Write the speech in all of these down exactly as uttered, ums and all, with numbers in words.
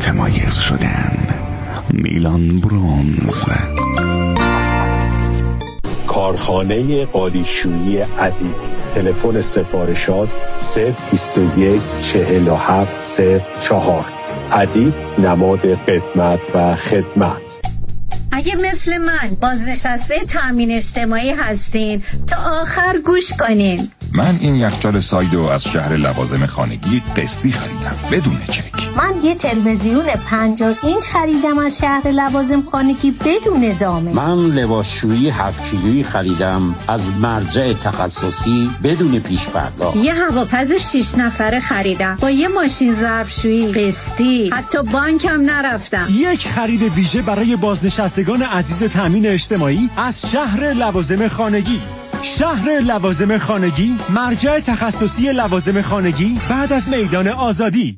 متمایز شدن. میلان برونز. کارخانه قالیشویی ادیب. تلفن سفارشات صفر بیست و یک چهل و هفت صفر چهار. ادیب نماد قدمت و خدمت. اگه مثل من بازنشسته تامین اجتماعی هستین تا آخر گوش کنین. من این یخچال سایدو از شهر لوازم خانگی قسطی خریدم بدون چک. من یه تلویزیون پنجاه اینچ خریدم از شهر لوازم خانگی بدون زامن. من لباسشویی هفت کیلویی خریدم از مرجع تخصصی بدون پیش پرداخت. یه هواپز شش نفره خریدم با یه ماشین ظرفشویی قسطی. حتی بانکم نرفتم. یک خرید ویژه برای بازنشستگان عزیز تامین اجتماعی از شهر لوازم خانگی. شهر لوازم خانگی، مرجع تخصصی لوازم خانگی بعد از میدان آزادی.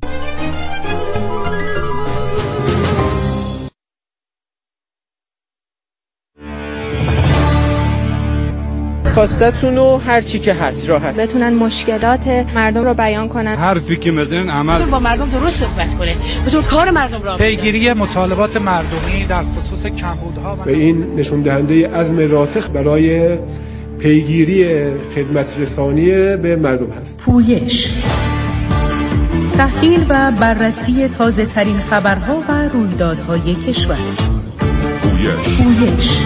خواستتونو هر چی که هست راحت بتونن مشکلات مردم رو بیان کنن، حرفی که میزنن عمل با مردم درست صحبت کنه، بتون کار مردم را پیگیری مطالبات مردمی در خصوص کمبودها و این نشون دهنده عزم راسخ برای پیگیری خدمت رسانی به مردم هست. پویش، تحلیل و بررسی تازه ترین خبرها و رویدادهای کشور. پویش پویش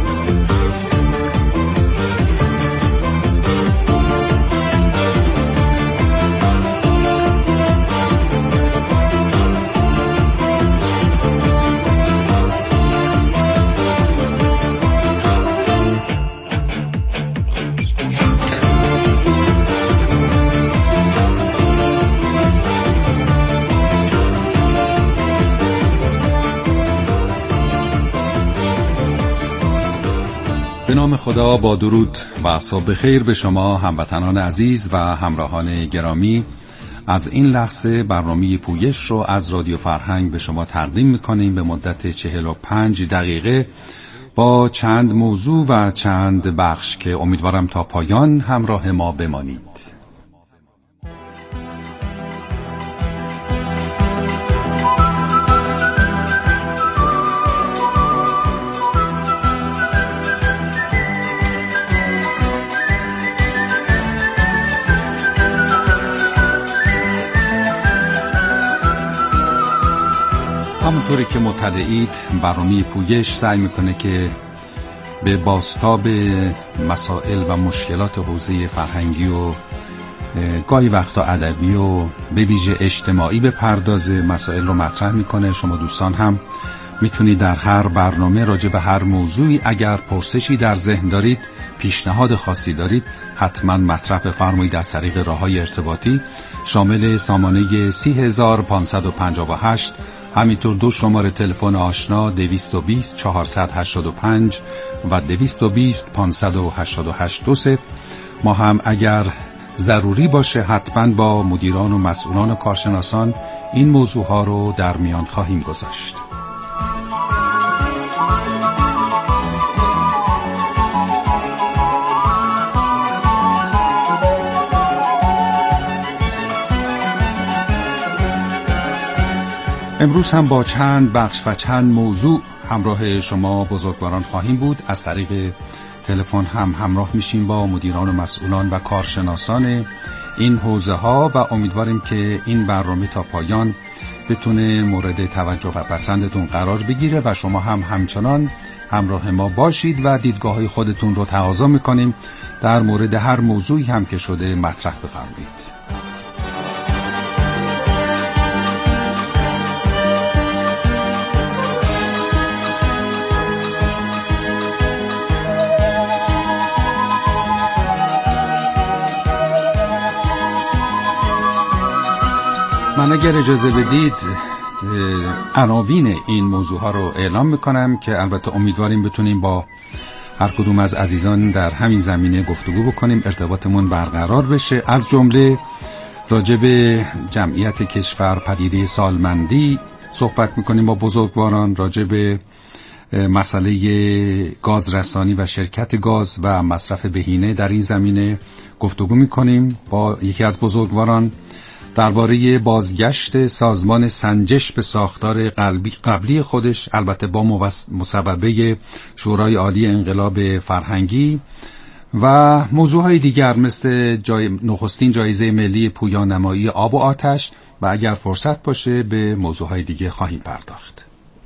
به نام خدا، با درود و صبح بخیر به شما هموطنان عزیز و همراهان گرامی. از این لحظه برنامه پویش رو از رادیو فرهنگ به شما تقدیم میکنیم به مدت چهل و پنج دقیقه با چند موضوع و چند بخش که امیدوارم تا پایان همراه ما بمانید. همونطوری که مطلعید، برنامه پویش سعی میکنه که به بازتاب مسائل و مشکلات حوزه فرهنگی و گاهی وقتا ادبی و به ویژه اجتماعی به پرداز مسائل رو مطرح میکنه. شما دوستان هم میتونید در هر برنامه راجع به هر موضوعی اگر پرسشی در ذهن دارید، پیشنهاد خاصی دارید، حتما مطرح بفرمایید از طریق راههای ارتباطی شامل سامانه سی هزار پانصد و پنجاه و هشت، همینطور دو شماره تلفن آشنا دویست و بیست چهارصد و هشتاد و پنج و دویست و بیست پانصد و هشتاد و هشت دو صفر. ما هم اگر ضروری باشه حتما با مدیران و مسئولان و کارشناسان این موضوع ها رو در میان خواهیم گذاشت. امروز هم با چند بخش و چند موضوع همراه شما بزرگواران خواهیم بود. از طریق تلفن هم همراه میشیم با مدیران و مسئولان و کارشناسان این حوزه ها و امیدواریم که این برنامه تا پایان بتونه مورد توجه و پسندتون قرار بگیره و شما هم همچنان همراه ما باشید و دیدگاه‌های خودتون رو تقاضا میکنیم در مورد هر موضوعی هم که شده مطرح بفرمایید. من اگر اجازه بدید عناوین این موضوع ها رو اعلام میکنم که البته امیدواریم بتونیم با هر کدوم از عزیزان در همین زمینه گفتگو بکنیم، ارتباطمون برقرار بشه. از جمله راجع به جمعیت کشور، پدیده سالمندی صحبت میکنیم با بزرگواران، راجع به مسئله گازرسانی و شرکت گاز و مصرف بهینه در این زمینه گفتگو میکنیم با یکی از بزرگواران درباره بازگشت سازمان سنجش به ساختار قلبی قبلی خودش، البته با مصوبه شورای عالی انقلاب فرهنگی و موضوعهای دیگر مثل جای نخستین جایزه ملی پویانمایی آب و آتش و اگر فرصت باشه به موضوعهای دیگه خواهیم پرداخت.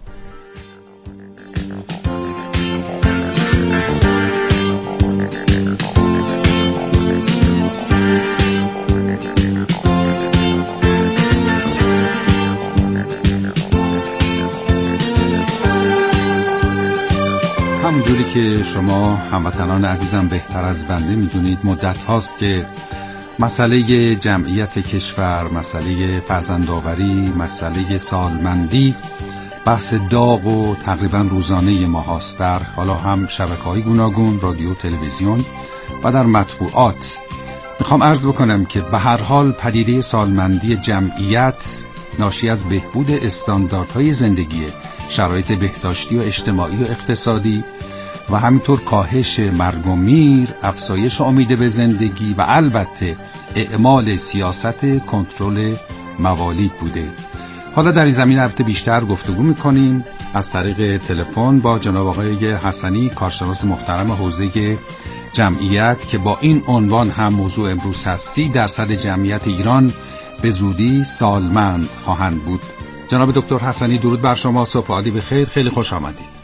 همونجوری که شما هموطنان عزیزم بهتر از بنده میدونید، مدت هاست که مسئله جمعیت کشور، مسئله فرزندآوری، مسئله سالمندی بحث داغ و تقریبا روزانه ما هاست، در حالا هم شبکه‌های گوناگون، رادیو، تلویزیون و در مطبوعات. میخوام عرض بکنم که به هر حال پدیده سالمندی جمعیت ناشی از بهبود استانداردهای زندگی، شرایط بهداشتی و اجتماعی و اقتصادی و همینطور کاهش مرگ و میر، افزایش امید به زندگی و البته اعمال سیاست کنترل موالید بوده. حالا در این زمینه البته بیشتر گفتگو میکنیم از طریق تلفن با جناب آقای حسنی، کارشناس محترم حوزه جمعیت، که با این عنوان هم موضوع امروز هست: سی درصد جمعیت ایران به زودی سالمند خواهند بود. جناب دکتر حسنی درود بر شما، صبح عالی بخیر، خیلی خوش آمدید.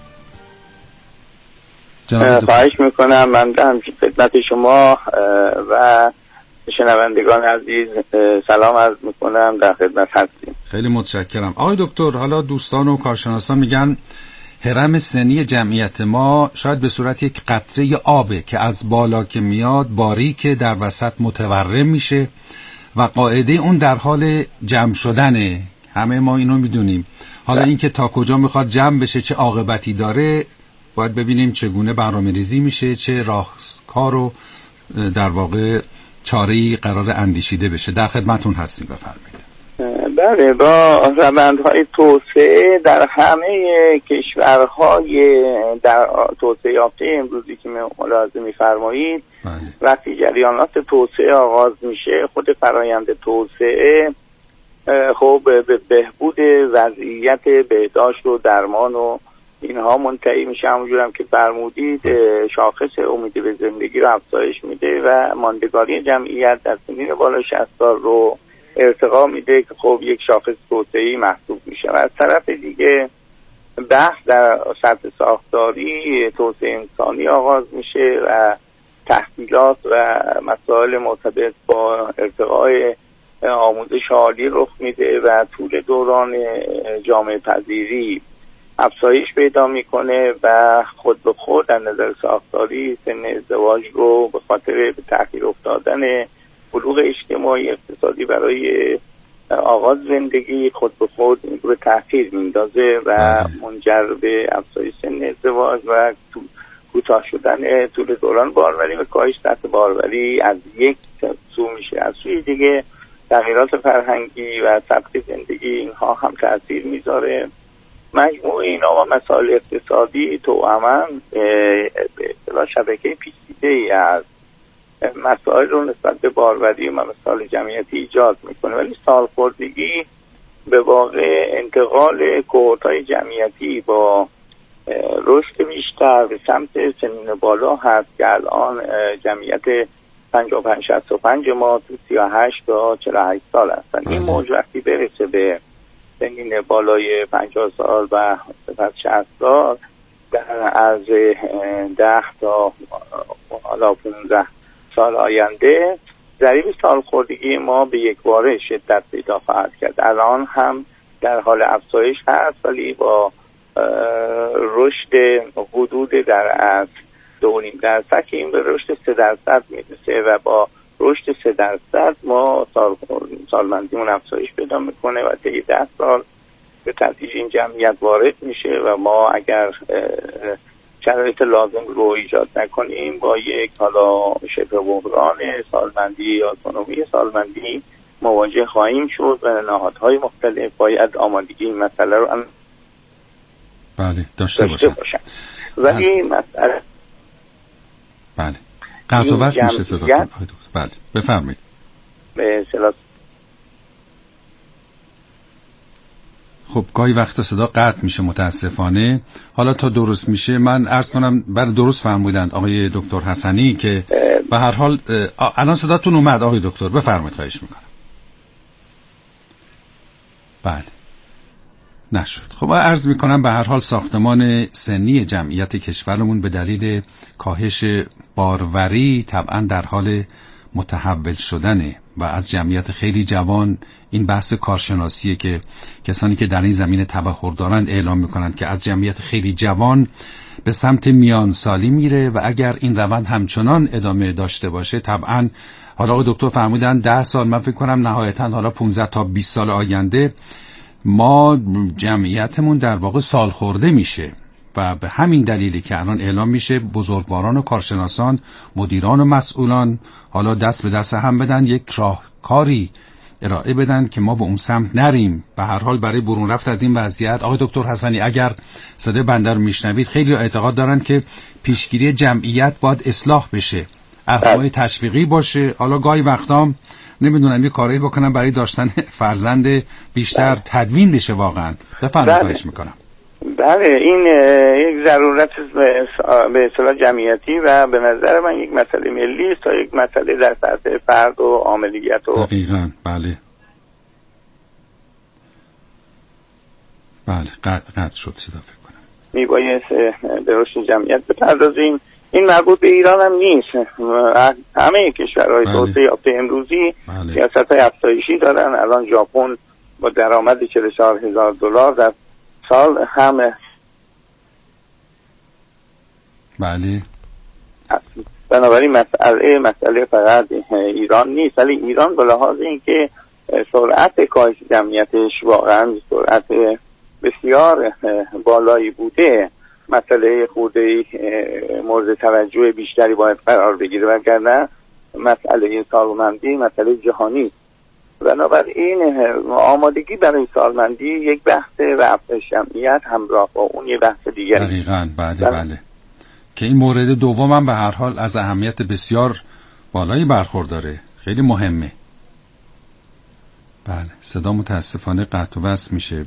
خواهش میکنم. من هم خدمت شما و شنوندگان عزیز سلام عرض میکنم، در خدمت هستیم. خیلی متشکرم. آقای دکتر، حالا دوستان و کارشناسان میگن هرم سنی جمعیت ما شاید به صورت یک قطره آبه که از بالا که میاد باریکه، در وسط متورم میشه و قاعده اون در حال جمع شدنه. همه ما اینو میدونیم. حالا اینکه تا کجا میخواد جمع بشه، چه عاقبتی داره، باید ببینیم چگونه برنامه‌ریزی میشه، چه راهکار و در واقع چاره‌ای قرار اندیشیده بشه. در خدمتون هستیم، بفرمایید. بله، با روندهای توسعه در همه کشورهای در توسعه یافته امروزی که ملاحظه می‌فرمایید، وقتی جریانات توسعه آغاز میشه، خود فرایند توسعه خب به بهبود وضعیت بهداشت و درمان و اینها منتهی میشه. همونجورم که فرمودید شاخص امید به زندگی رو افزایش میده و ماندگاری جمعیت در سنین بالا شصت سال رو ارتقا میده که خب یک شاخص توسعه‌ای محسوب میشه. و از طرف دیگه بحث در سطح ساختاری توسعه انسانی آغاز میشه و تحصیلات و مسائل مرتبط با ارتقای آموزش عالی رخ میده و طول دوران جامعه پذیری افزایش پیدا میکنه و خود به خود در نظر ساختاری سن ازدواج رو به خاطر به تأخیر افتادن بلوغ اجتماعی اقتصادی برای آغاز زندگی خود به خود این رو به تأخیر میندازه و منجر به افزایش سن ازدواج و کوتاه شدن طول دوران باروری و کاهش سطح باروری از یک سو میشه. از سوی دیگه تغییرات فرهنگی و سبک زندگی اینها هم تأثیر میذاره. مجموع اینا و مسائل اقتصادی توأماً به اصطلاح شبکه پیچیده‌ای از مسائل رو نسبت به باروری و مسائل جمعیتی ایجاد میکنه. ولی سالخوردگی به واقع انتقال کوهورت‌های جمعیتی با رشد بیشتر به سمت سنین بالا هست که الان جمعیت پنجاه و پنج شصت و پنج ما تو سی و هشت تا چهل و هشت سال هستن. این موج وقتی برسه به سنین بالای پنجاه سال و سپس شصت سال، در از ده تا حالا پانزده سال آینده ضریب سالخوردگی ما به یک باره شدت پیدا خواهد کرد. الان هم در حال افزایش هست ولی با رشد حدود در از دو و نیم درصد که این به رشد سه درصد میرسه و با رشد سه درصد ما سال سالمندیمون افزایش پیدا میکنه و طی ده سال به تدریج این جمعیت وارد میشه و ما اگر شرایط لازم رو ایجاد نکنیم با یک حالا شبه بحران سالمندی یا اتونومی سالمندی مواجه خواهیم شد و نهادهای مختلف باید آمادگی این مسئله رو هم بله داشته باشن, باشن. ولی از... مسئله بله قطع و وصل میشه صدا. بله بفرمایید. به اصطلاح خب گاهی وقتا صدا قطع میشه متاسفانه. حالا تا درست میشه من عرض کنم برای درست فهمیدند آقای دکتر حسنی که به هر حال الان صداتون اومد آقای دکتر، بفرمایید خواهش میکنم. بله نشد. خب من عرض میکنم به هر حال ساختمان سنی جمعیت کشورمون به دلیل کاهش باروری طبعا در حال متحول شدنه و از جمعیت خیلی جوان این بحث کارشناسیه که کسانی که در این زمینه تبحر دارند اعلام میکنند که از جمعیت خیلی جوان به سمت میان سالی میره و اگر این روند همچنان ادامه داشته باشه طبعا حالا آقای دکتر فرمودن ده سال، من فکر کنم نهایتا حالا پانزده تا بیست سال آینده ما جمعیتمون در واقع سال خورده میشه و به همین دلیلی که الان اعلام میشه بزرگواران و کارشناسان، مدیران و مسئولان حالا دست به دست هم بدن، یک راهکاری ارائه بدن که ما به اون سمت نریم. به هر حال برای برون رفت از این وضعیت آقای دکتر حسنی اگر صدای بنده رو میشنوید، خیلی اعتقاد دارن که پیشگیری جمعیت باید اصلاح بشه، اهداف تشویقی باشه. حالا گاهی وقتام نمیدونم یه کاری بکنم برای داشتن فرزند بیشتر تدوین بشه واقعا. بفرمایید خواهش میکنم. بله این یک ضرورت به اصطلاح جمعیتی و به نظر من یک مسئله ملی است تا یک مسئله در سطح فرد و عاملیت و دقیقاً. بله بله قطع قطع شد صدا فکر کنم. میبایست به رشد جمعیت بپردازیم. این مربوط به ایران هم نیست، همه کشورهای توسعه یافته امروزی بله. سیاست‌های افزایشی دارن. الان ژاپن با درآمد چهل و چهار هزار دلار در سال همه بله. بنابراین مسئله مسئله فقط ایران نیست، ولی ایران به لحاظ اینکه سرعت کاهش جمعیتش واقعا سرعت بسیار بالایی بوده، مسئله خورده مورد توجه بیشتری باید قرار بگیره، وگرنه مسئله سالمندی مسئله جهانی. بنابراین آمادگی برای سالمندی یک بحث رفع جمعیت همراه با اون یک بحث دیگه. دقیقاً. بله بله, بله. که این مورد دوم هم به هر حال از اهمیت بسیار بالایی برخورداره، خیلی مهمه. بله صدا متاسفانه قطع و وصل میشه.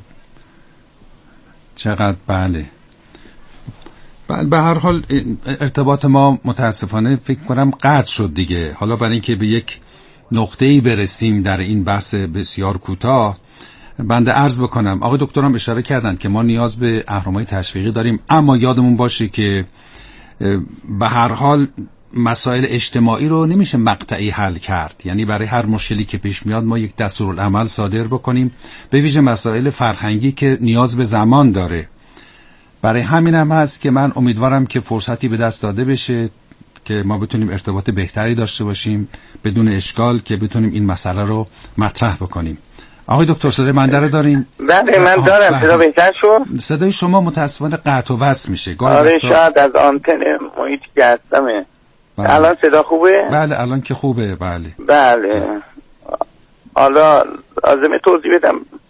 چقدر بله بله به هر حال ارتباط ما متاسفانه فکر کنم قطع شد دیگه. حالا برای اینکه به یک نقطه‌ای برسیم در این بحث بسیار کوتاه، بنده عرض بکنم آقای دکترم اشاره کردن که ما نیاز به اهرم‌های تشویقی داریم، اما یادمون باشه که به هر حال مسائل اجتماعی رو نمیشه مقطعی حل کرد. یعنی برای هر مشکلی که پیش میاد ما یک دستورالعمل صادر بکنیم، به ویژه مسائل فرهنگی که نیاز به زمان داره. برای همین هم هست که من امیدوارم که فرصتی به دست داده بشه که ما بتونیم ارتباط بهتری داشته باشیم بدون اشکال، که بتونیم این مسئله رو مطرح بکنیم. آقای دکتر صدای من داره داریم؟ بله من دارم. صدا بهتر شد؟ صدای شما متاسفانه قطع و وصل میشه. آره شاید از آنتن محیطی که هستمه. بله. الان صدا خوبه؟ بله الان که خوبه. بله بله. حالا لازمه توضیح بدم.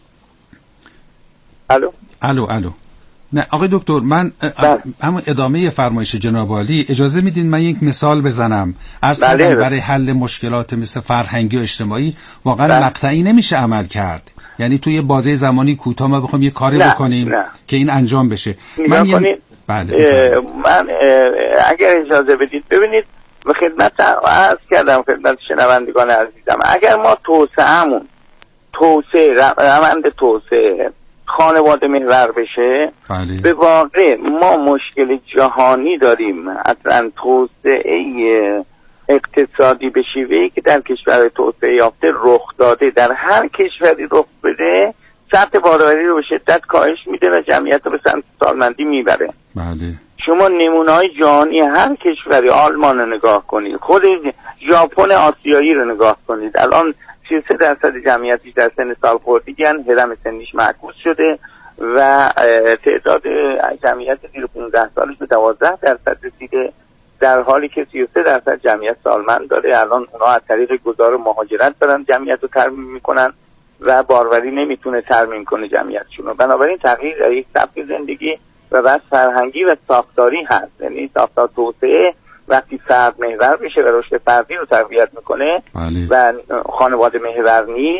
الو الو الو نه آقای دکتر من اما ادامه فرمایش جناب عالی اجازه میدین من یک مثال بزنم. عرض کردم بله. برای حل مشکلات مثل فرهنگی و اجتماعی واقعا بله. مقطعی نمیشه عمل کرد. یعنی توی بازه زمانی کوتاه ما بخوام یه کاری نه. بکنیم نه. که این انجام بشه. من یه... بله من اگر اجازه بدید ببینید به خدمت عرض کردم خدمت شنوندگان عزیزم، اگر ما توسعه‌مون توسعه روند توسعه خانواده محور بشه بله. به واقع ما مشکل جهانی داریم. اصلا توسعه اقتصادی به شیوهی که در کشور توسعه یافته رخ داده، در هر کشوری رخ بده سطح باروری رو به شدت کاهش میده و جمعیت رو به سمت سالمندی میبره. بله. شما نمونه‌های جهانی هر کشوری، آلمان رو نگاه کنید، خود ژاپن آسیایی رو نگاه کنید، الان سی و سه درصد جمعیتش در سن سالخوردگی هستند، هرم سنیش معکوس شده و تعداد جمعیت زیر پانزده سالش به دوازده درصد رسیده، در حالی که سی و سه درصد جمعیت سالمند داره. الان اونا از طریق گذار مهاجرت دارن جمعیت رو ترمیم میکنن و باروری نمیتونه ترمیم کنه جمعیتشون رو. بنابراین تغییر در یک سبک زندگی و بس فرهنگی و ساختاری هست. یعنی ساختار توسعه وقتی فرد محور بشه و رشد فردی رو تقویت میکنه بله. و خانواده محور نیست،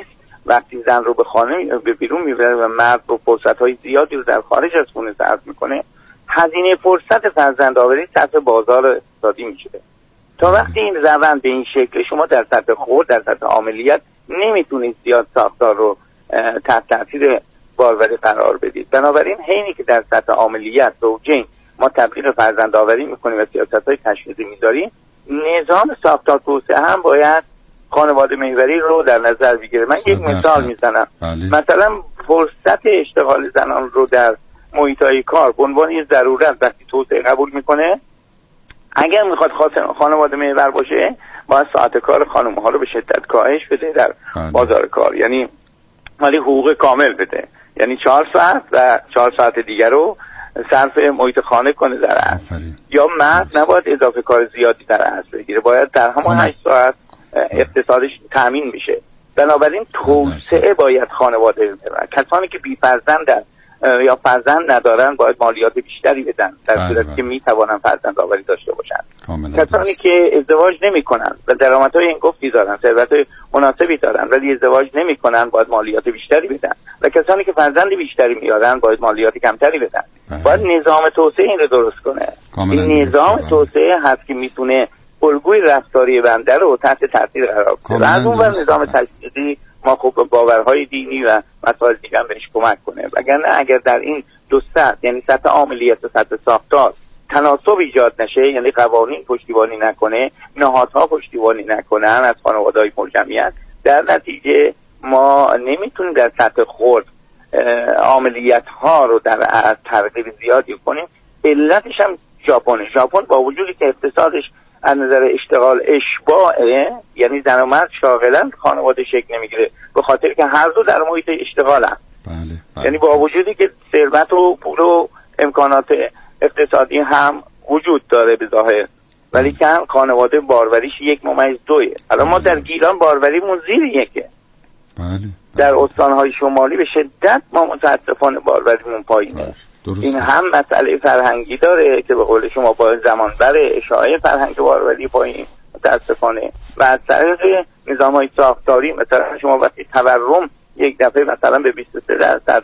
وقتی زن رو به خانه به بیرون میبره و مرد رو فرصت‌های زیادی رو در خارج از خونه صرف میکنه، هزینه فرصت فرزندآوری سطح بازار اقتصادی میشه. تا وقتی این روند به این شکل، شما در سطح خود، در سطح عاملیت نمیتونید زیاد ساختار رو تحت تاثیر باروری قرار بدید. بنابراین حینی که در سطح عاملیت زوجین ما تبلیغ فرزندآوری میکنیم و سیاست‌های تشویقی میذاریم، نظام ساختار توسعه هم باید خانواده محوری رو در نظر بگیره. من یک مثال میزنم. مثلا فرصت اشتغال زنان رو در محیط‌های کار به عنوان یه ضرورت وقتی توسعه قبول میکنه، اگر میخواد خانواده محور باشه باید ساعت کار خانم‌ها رو به شدت کاهش بده در بازار کار، یعنی ولی حقوق کامل بده، یعنی چهار ساعت و چهار ساعت دیگر رو صرف محیط خانه کنه در اصل. یا مرد نباید اضافه کار زیادی در اصل بگیره، باید در همان هشت ساعت اقتصادش تامین میشه. بنابراین توسعه باید خانواده بده. کسانی که بی فرزندن یا فرزند ندارن باید مالیات بیشتری بدن در صورتی که میتوانن فرزند آوری داشته باشن. کسانی که ازدواج نمیکنن و درآمدهای این گفتی دارن، ثروت مناسبی دارن ولی ازدواج نمیکنن باید مالیات بیشتری بدن، و کسانی که فرزند بیشتری میارن باید مالیات کمتری بدن. باید نظام توسعه این رو درست کنه. این نظام توسعه هست که میتونه الگوی رفتاری بنده رو تحت تاثیر قرار بده. و از اون ور نظام تشخیصی ما خب باورهای دینی و مسائل دیگه هم بهش کمک کنه. وگرنه اگر در این دو سطح، یعنی سطح عاملیت و سطح ساختار تناسب ایجاد نشه، یعنی قوانین پشتیبانی نکنه، نهادها پشتیبانی نکنن از خانواده‌های پرجمعیت، در نتیجه ما نمیتونیم در سطح خرد عاملیت ها رو در ترغیب زیادی کنیم. علتش هم ژاپن. ژاپن با وجودی که اقتصادش از نظر اشتغال اشباعه، یعنی زن و مرد شاغلن، خانواده شکل نمیگیره به خاطر که هر دو در محیط اشتغالن. بله، بله. یعنی با وجودی که ثروت و پول و امکانات اقتصادی هم وجود داره به ظاهر، ولی که خانواده باروریش یک ممیز دویه. الان ما در گیلان باروریمون زیر یکه. بله، بله. در استانهای شمالی به شدت ما متاسفانه باروریمون پایینه. این هم مسئله فرهنگی داره که به قول شما با زمان برای اشاعه فرهنگ باروری پایین متاسفانه، و از طریق نظام‌های ساختاری مثلا شما وقتی تورم یک دفعه مثلا به بیست و سه درصد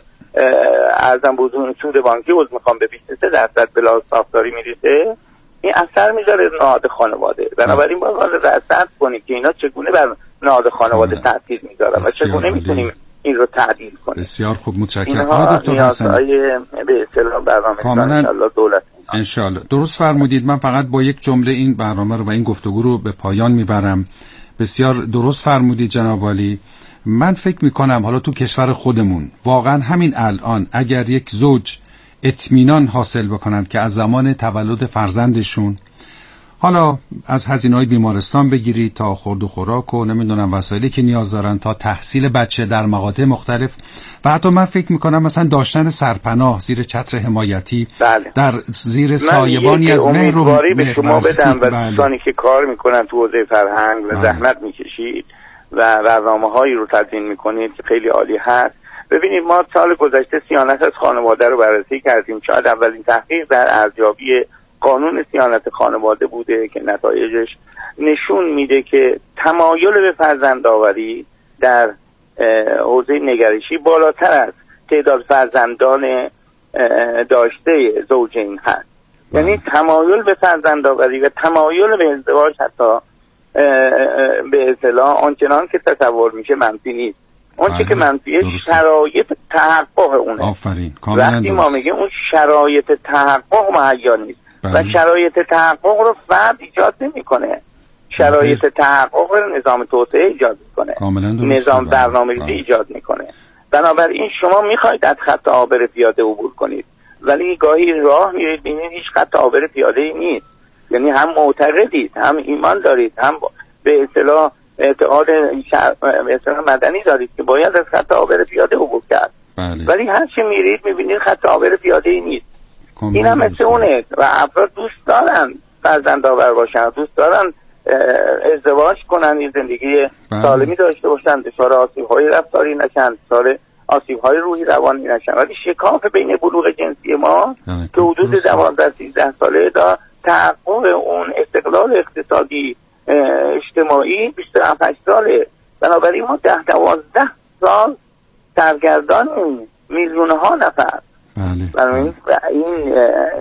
ارزم بزرگ سود بانکی روز میخوام به بیست و سه درصد بلا ساختاری میرسه، این اثر میذاره نهاد خانواده. بنابراین باید رصد کنیم که اینا چگونه بر نهاد خانواده تاثیر میذاره و چگونه میتونیم این رو تعدیل کنیم. بسیار خوب، متشکرم. آقای دکتر حسن، به اصطلاح برنامه انشالله دولت انشالله درست فرمودید. من فقط با یک جمله این برنامه رو و این گفتگو رو به پایان میبرم. بسیار درست فرمودید جناب عالی. من فکر میکنم حالا تو کشور خودمون واقعا همین الان اگر یک زوج اطمینان حاصل بکنند که از زمان تولد فرزندشون، حالا از هزینه‌های بیمارستان بگیرید تا خورد و خوراک و نمیدونم وسایلی که نیاز دارن تا تحصیل بچه در مقاطع مختلف، و حتی من فکر میکنم مثلا داشتن سرپناه زیر چتر حمایتی، بله. در زیر سایبانی از مهر و به شما بدم و دوستانی که کار میکنن تو حوزه فرهنگ و بله. زحمت میکشید و برنامه‌هایی رو تدوین میکنید که خیلی عالی هست. ببینید ما سال گذشته صیانت از خانواده رو بررسی کردیم. شاید اولین تحقیق در ارزیابی قانون صیانت خانواده بوده که نتایجش نشون میده که تمایل به فرزندآوری در حوزه نگرشی بالاتر از تعداد فرزندان داشته زوجین هست. یعنی تمایل به فرزندآوری و تمایل به ازدواج حتی به اصطلاح آنچنان که تصور میشه منفی نیست. اون چی که منفیه شرایط تحقق اونه. آفرین. وقتی ما میگیم اون شرایط تحقق مهیا نیست بله. و شرایط تحقق رو فرد ایجاد نمیکنه، شرایط تحقق رو نظام توسعه ایجاد میکنه، نظام برنامه‌ریزی ایجاد میکنه. بنابراین شما میخواید از خط عابر پیاده عبور کنید، ولی گاهی راه میرید ببینید هیچ خط عابر پیاده‌ای نیست. یعنی هم معتقدید، هم ایمان دارید، هم به اصطلاح اعتقاد به اصطلاح مدنی دارید که باید از خط عابر پیاده عبور کرد، بله. ولی هر چی میرید میبینید خط عابر پیاده‌ای نیست. این هم مثل اونه و افراد دوست دارن فرزندآور باشن، دوست دارن ازدواج کنن، یه زندگی سالمی داشته باشن، دچار آسیب‌های رفتاری نشن، دچار آسیب‌های روحی روانی نشن. ولی شکاف بین بلوغ جنسی ما که حدود دوازده سیزده ساله دا تحقق اون استقلال اقتصادی اجتماعی بیست و هفت ساله. بنابراین ما ده دوازده سال سرگردان میلیون ها نفر. بله. برای این این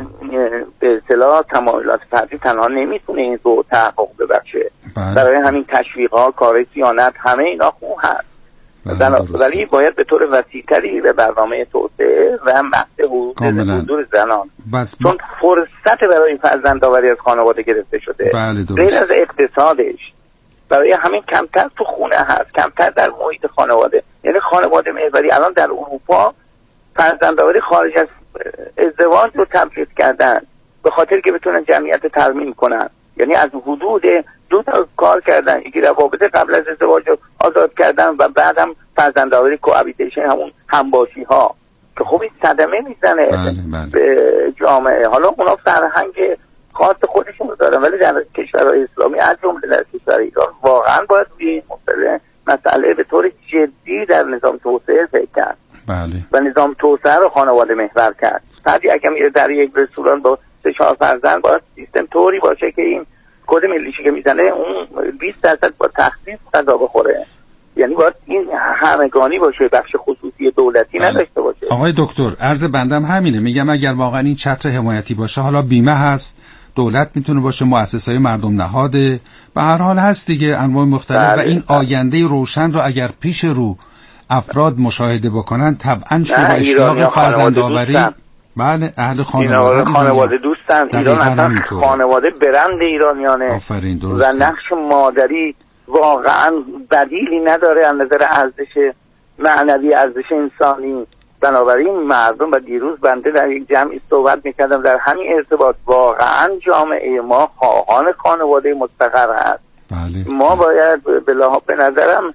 به اصطلاح تمایلات فردی تنها نمیتونه این رو تحقق ببخشه. بله. برای همین تشویق‌ها، کار صیانت، همه اینا خوب هست. بله ولی باید به طور وسیع‌تری به برنامه توسعه و مقصد حضور زنان بس چون فرصت برای فرزندآوری از خانواده گرفته شده. بله غیر از اقتصادش برای همین کمتر تو خونه هست، کمتر در محیط خانواده. یعنی خانواده محوری الان در اروپا فرزندآوری خارج از ازدواج رو تبعیض کردن به خاطر که بتونن جمعیت ترمیم کنن. یعنی از حدود دو تا کار کردن، یکی روابط قبل از ازدواج رو آزاد کردن و بعدم فرزندآوری کوابیتیشن، همون همباشی ها که خوب این صدمه میزنه بله بله. به جامعه. حالا اونا فرهنگ خاص خودشون رو دارن ولی در کشورهای اسلامی از جمله در کشور ایران واقعا باید روی مسئله مسئله به طور جدی در نظام توسعه فکر کرد. بله. و نظام توسعه رو خانواده محور کرد. فردی اگه میره در یک رستوران با سه چهار فرزند باید سیستم طوری باشه که این کد ملیشی که میزنه اون بیست درصد با تخفیف غذا بخوره. یعنی باید این همگانی باشه، بخش خصوصی دولتی بله. نداشته باشه. آقای دکتر عرض بندم همینه، میگم اگر واقعا این چتر حمایتی باشه، حالا بیمه هست، دولت میتونه باشه، مؤسسه‌های مردم نهاده، به هر حال هست دیگه انواع مختلف. بله. و این آینده روشن رو اگر پیش رو افراد مشاهده بکنن طبعا شروع اشتیاق فرزندآوری. بله اهل خانواده خانواده دوستن. ایران اصلا خانواده برند ایرانیانه. آفرین درسته. و نقش مادری واقعا بدیلی نداره از نظر ارزش معنوی، ارزش انسانی. بنابراین مردم و دیروز بنده در یک جمعی صحبت میکردم در همین ارتباط، واقعا جامعه ما خواهان خانواده مستقر هست. بله. ما باید به به نظرم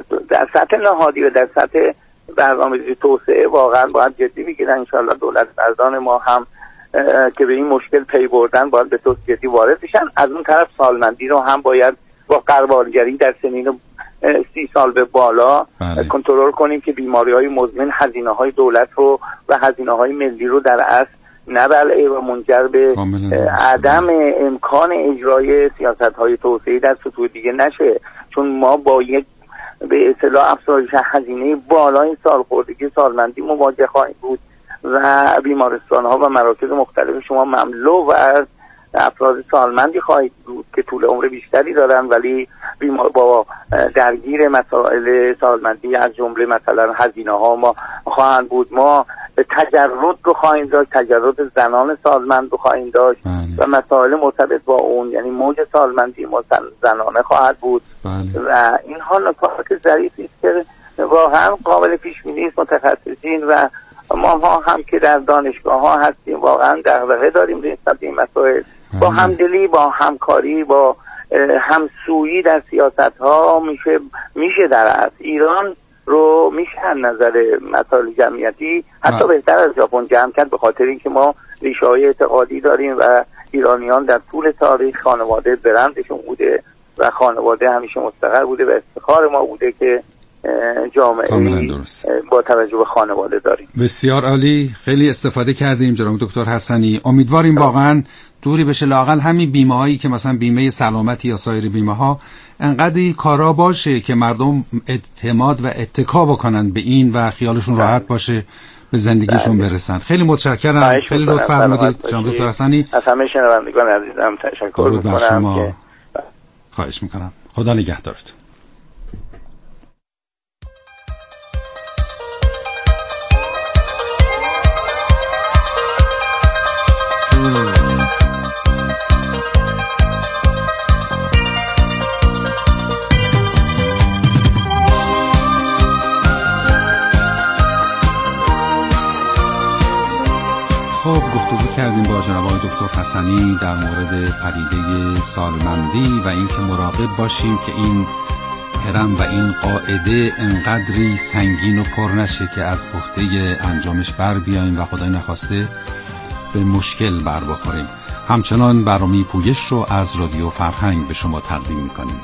در سطح نهادی و در سطح برنامه‌ریزی توسعه واقعا باید جدی بگیرن. انشاءالله دولت مردان ما هم که به این مشکل پی بردن باید به طور جدی وارد بشن. از اون طرف سالمندی رو هم باید با قربالگری در سنین سی سال به بالا بله. کنترل کنیم که بیماری‌های مزمن هزینه‌های دولت رو و هزینه‌های ملی رو در اصل نبلعه و منجر به عدم امکان اجرای سیاست‌های توسعه در سطوح دیگه نشه. چون ما با یک به اصطلاح افزایش هزینه بالای سالخوردگی سالمندی مواجه خواهیم بود و بیمارستان‌ها و مراکز مختلف شما مملو و از افراد سالمندی خواهید بود که طول عمر بیشتری دارن ولی بیمار با درگیر مسائل سالمندی از جمله مثلا هزینه‌ها ما خواهند بود. ما تجرد رو خواهیم داشت، تجرد زنان سالمند رو خواهیم داشت بله. و مسائل مرتبط با اون، یعنی موج سالمندی ما زنانه خواهد بود بله. و اینها نکات ظریفی است که واقعا قابل پیش بینی است. متخصصین و ما ها هم که در دانشگاه ها هستیم واقعا دغدغه داریم نسبت به این مسائل. با همدلی، با همکاری، با همسویی در سیاست ها میشه میشه در اصل ایران رو میشه از نظر مسائل جمعیتی حتی آه. بهتر از ژاپن جمع کرد، به خاطر اینکه ما ریشه‌های اعتقادی داریم و ایرانیان در طول تاریخ خانواده برندشون بوده و خانواده همیشه مستقر بوده و افتخار ما بوده که جامعه با توجه به خانواده داریم. بسیار عالی، خیلی استفاده کردیم جناب دکتر حسنی. امیدواریم واقعا دوری بشه لااقل همین بیمه هایی که مثلا بیمه سلامتی یا سایر بیمه ها انقدری کارا باشه که مردم اعتماد و اتکا بکنن به این و خیالشون راحت باشه به زندگیشون برسن. خیلی متشکرم، خیلی لطف فرمودید جناب دکتر حسنی. از همه شنوندگان عزیزم تشکر می‌کنم که خواهش می‌کنم. خدا نگهدارتون. خب گفتگو کردیم با جناب آقای دکتر حسنی در مورد پدیده سالمندی و اینکه مراقب باشیم که این هرم و این قاعده انقدری سنگین و پر نشه که از عهده انجامش بر بیاییم و خدای نخواسته به مشکل بر بخوریم. همچنان برنامه پویش رو از رادیو فرهنگ به شما تقدیم میکنیم.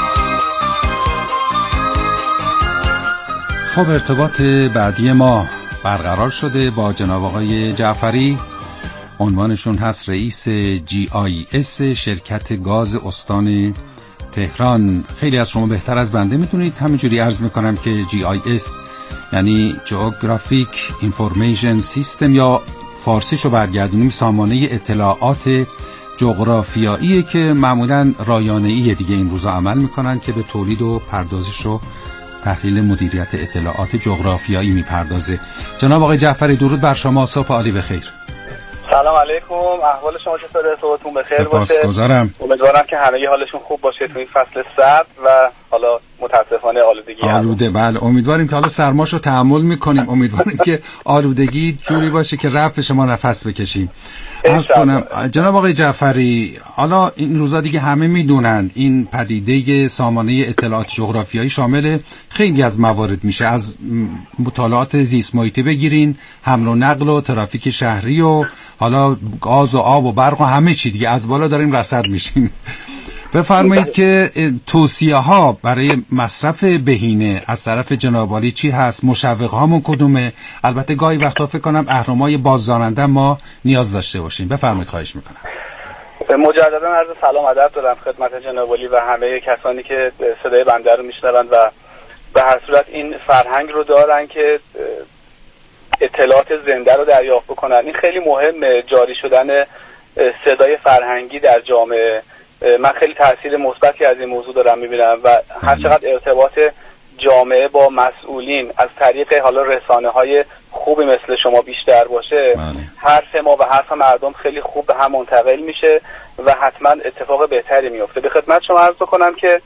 خب ارتباط بعدی ما برقرار شده با جناب آقای جعفری. عنوانشون هست رئیس جی آی اس شرکت گاز استان تهران. خیلی از شما بهتر از بنده میتونید همینجوری عرض میکنم که جی آی اس یعنی جیوگرافیک اینفورمیشن سیستم یا فارسیشو برگردونیم سامانه اطلاعات جغرافیایی که معمولاً رایانه‌ای دیگه این روزا عمل میکنن که به تولید و پردازش و تحلیل مدیریت اطلاعات جغرافیایی میپردازه. جناب آقای جعفری درود بر شما، صبح عالی بخیر. سلام علیکم، احوال شما چطوره؟ صبحتون بخیر باشه. سپاسگزارم. امیدوارم که همه حالشون خوب باشه تو این فصل سرد و حالا متاسفانه آلودگی آلوده. بله امیدواریم که حالا سرماشو تحمل میکنیم، امیدواریم که آلودگی جوری باشه که رفع شما نفس بکشیم. عرض کنم جناب آقای جعفری، حالا این روزا دیگه همه میدونند این پدیده سامانه اطلاعات جغرافیایی شامل خیلی از موارد میشه، از مطالعات زیست محیطی بگیرین، حمل و نقل و ترافیک شهری و حالا گاز و آب و برق و همه چی دیگه از بالا داریم رصد میشیم. بفرمایید که توصیه ها برای مصرف بهینه از طرف جناب عالی چی هست؟ مشوق هامون کدومه؟ البته گاهی وقتا فکر کنم اهرم‌های بازدارنده ما نیاز داشته باشیم. بفرمایید خواهش میکنم. مجددا عرض سلام ادب دارم خدمت جناب عالی و همه کسانی که صدای بنده رو میشنوند و به هر صورت این فرهنگ رو دارن که اطلاعات زنده رو دریافت بکنن. این خیلی مهمه، جاری شدن صدای فرهنگی در جامعه. من خیلی تاثیر مثبتی از این موضوع دارم میبینم و هر چقدر ارتباط جامعه با مسئولین از طریق حالا رسانه های خوبی مثل شما بیشتر باشه، حرف ما و حرف مردم خیلی خوب به هم منتقل میشه و حتما اتفاق بهتری میفته. به خدمت شما عرض بکنم که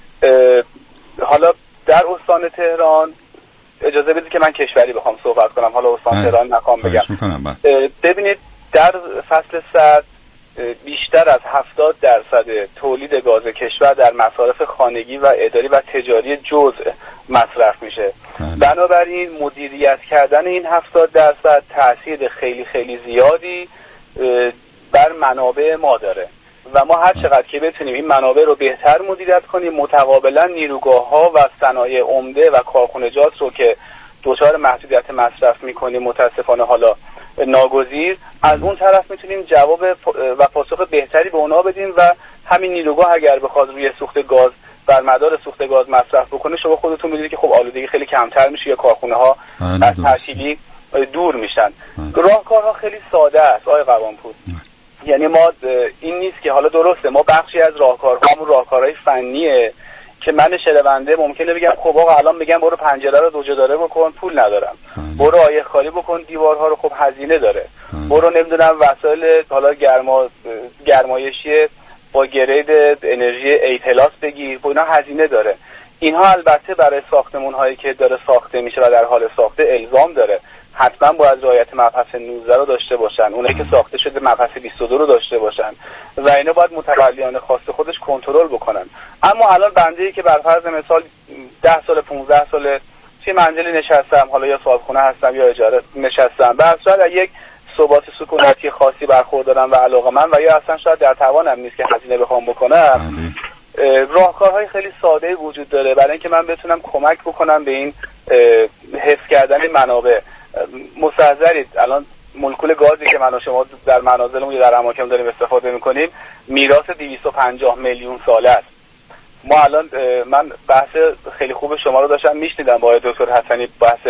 حالا در استان تهران، اجازه بدید که من کشوری بخوام صحبت کنم، حالا استان تهران مقام بگم. ببینید در فصل سرد بیشتر از هفتاد درصد تولید گاز کشور در مصارف خانگی و اداری و تجاری جزء مصرف میشه. بنابراین مدیریت کردن این هفتاد درصد تاثیر خیلی خیلی زیادی بر منابع ما داره و ما هر چقدر که بتونیم این منابع رو بهتر مدیریت کنیم، متقابلا نیروگاه ها و صنایع عمده و کارخانجات رو که دچار محدودیت مصرف میکنیم متاسفانه حالا ناگزیر، از اون طرف میتونیم جواب و پاسخ بهتری به اونا بدیم و همین نیروگاه اگر بخواد روی سوخت گاز بر مدار سوخت گاز مصرف بکنه، شما خودتون میدونید که خب آلودگی خیلی کمتر میشه یا کارخونه ها از تعطیلی دور میشن. راهکارها خیلی ساده است آقای قوامپور. یعنی ما این نیست که حالا درسته ما بخشی از راهکارهامون راهکارهای فنیه که من شنونده ممکنه بگم خب آقا الان میگم برو پنجره رو دو جداره بکن، پول ندارم. برو آیه خالی بکن، دیوارها رو، خب هزینه داره. برو نمیدونم وسایل حالا گرما گرمایشی با گرید انرژی ای پلاس بگیر، اینا هزینه داره. اینها البته برای ساختمون هایی که داره ساخته میشه و در حال ساخته الزام داره، حتما باید رعایت مبحث نوزده رو داشته باشن، اونایی که ساخته شده مبحث بیست و دو رو داشته باشن و اینا باید متولیان خاص خودش کنترل بکنن. اما الان بنده‌ای که بر فرض مثال ده سال پانزده سال توی منزلی نشستم، حالا یا صاحبخونه هستم یا اجاره نشستم، به اصلا یک ثبات سکونتی خاصی برخوردارم و علاقه‌مند و یا اصلا شاید در توانم نیست که هزینه بخوام بکنم، راهکارهای خیلی ساده وجود داره برای اینکه من بتونم کمک بکنم به این حفظ کردن منابع. مستحضرید الان مولکول گازی که من و شما در منازلمون یا در اماکن داریم استفاده میکنیم میراث دویست و پنجاه میلیون ساله است. ما الان من بحث خیلی خوب شما رو داشتم میشنیدم با آقای دکتر حسنی، بحث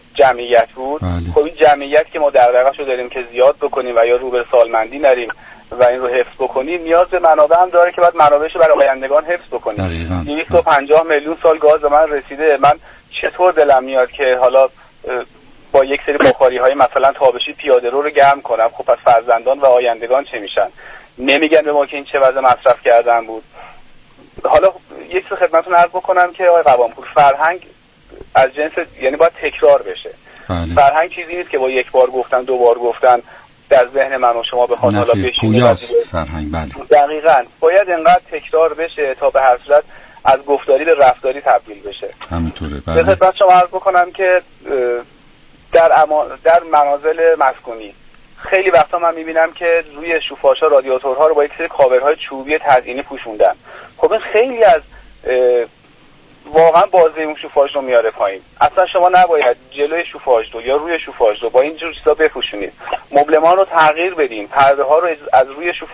جمعیت بود. خب این جمعیت که ما در واقعش رو داریم که زیاد بکنیم و یا رو به سالمندی نریم و این رو حفظ بکنیم، نیاز به منابع هم داره که بعد منابعش رو برای آیندگان حفظ بکنیم. دویست و پنجاه میلیون سال گاز به من رسیده، من چطور دلم میاد که حالا با یک سری بخاری های مثلا تابشی پیاده رو رو گرم کنم؟ خب پس فرزندان و آیندگان چه میشن؟ نمیگن به ما که این چه وضع مصرف کردن بود. حالا یک سری خدمتتون عرض بکنم که آقای قوامپور، فرهنگ از جنس یعنی باید تکرار بشه. بله. فرهنگ چیزی نیست که با یک بار گفتن دو بار گفتن در ذهن من و شما بخواد حالا بشینه. فرهنگ بله. دقیقاً باید انقدر تکرار بشه تا به هر صورت از گفتاری به رفتاری تبدیل بشه. همینطوره. بله. به خدمت شما عرض بکنم که در اما در منازل مسکونی خیلی وقتا من میبینم که روی شوفاشا رادیاتورها رو با یک سری کاورهای چوبی تزئینی پوشوندن. خب این خیلی از واقعا بازه اون شوفاژ رو میاره پایین. اصلا شما نباید جلوی شوفاژ رو یا روی شوفاژ رو با این جور چیزا بپوشونید. مبلمان رو تغییر بدین، پرده ها رو از روی شوفاژ